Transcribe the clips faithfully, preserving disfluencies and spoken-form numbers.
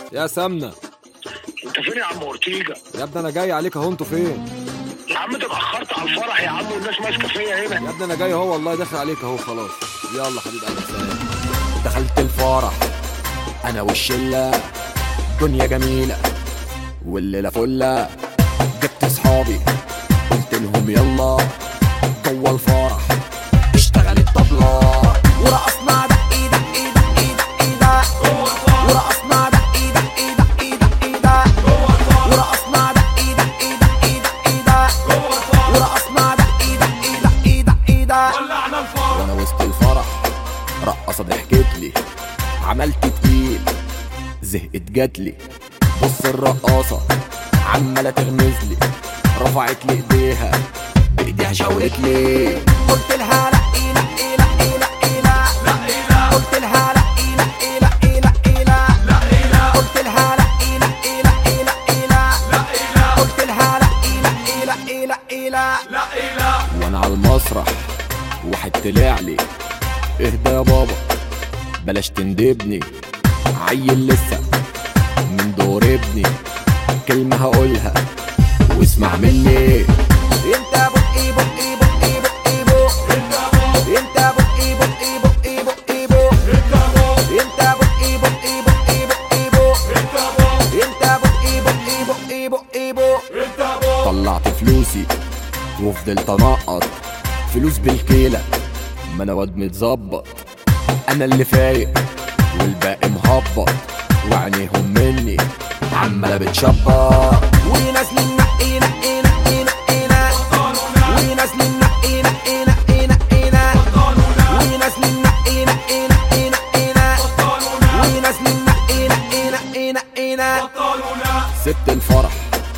يا سمنة، انت فين يا عم اورتيجا؟ يا ابني انا جاي عليك اهو. انتوا فين يا عم انت اتاخرت على الفرح يا عم والناس ماسكه فيا هنا. يا ابني؟ انا جاي اهو والله، داخل عليك اهو خلاص. يلا حبيب قلبي سلام. دخلت الفرح انا والشله، دنيا جميله والليله فله. جبت اصحابي قلت لهم يلا جوه الفرح. اشتغل الطبله ورقصنا دقي دقي دقي دقي ده ورقصنا دقي دقي دقي دقي ده ورقصنا دقي دقي دقي دقي ده ورقصنا دقي دقي دقي دقي ده. ولعنا الفرح وانا وسط الفرح رقصه ضحكت لي، عملت تقيل زهقت جاتلي. بص الرقاصه عماله تغمز لي، رفعت لي ايديها بايديها شاورت لي. قلت لها لا لا لا لا لا، قلت لها لا لا لا لا لا، قلت لها لا لا لا لا، قلت لها لا لا لا لا. وانا على المسرح واحد طلع لي، اهدى يا بابا بلاش تندبني، عيل لسه من دور ابني. كلمة هقولها واسمع مني. انت بقي بقي بقي بقي بو، انت بقي بقي بقي بقي بو، انت بقي بقي بقي بقي بو، انت بقي بقي بقي بقي بو. طلعت فلوسي وفضلت انقط فلوس بالكيلة، ما انا واد متظبط. انا اللي فايق والباقي مهبط، وعينيهم مني عمالة بتشبط. ونازلين نقي نقي نقي نقينا، ونازلين نقي نقي نقي نقينا، ونازلين نقي نقي نقي نقينا، ونازلين نقي نقي نقي نقينا. سبت الفرح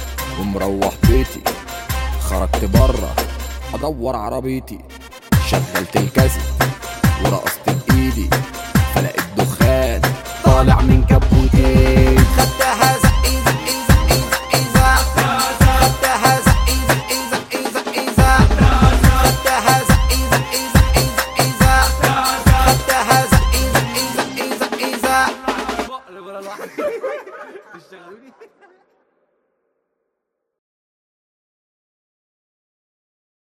ومروح بيتي، خرجت برا ادور عربيتي، شغلت الكاسيت ورقصت بايدي، فلقيت دخان طالع من كبوتي.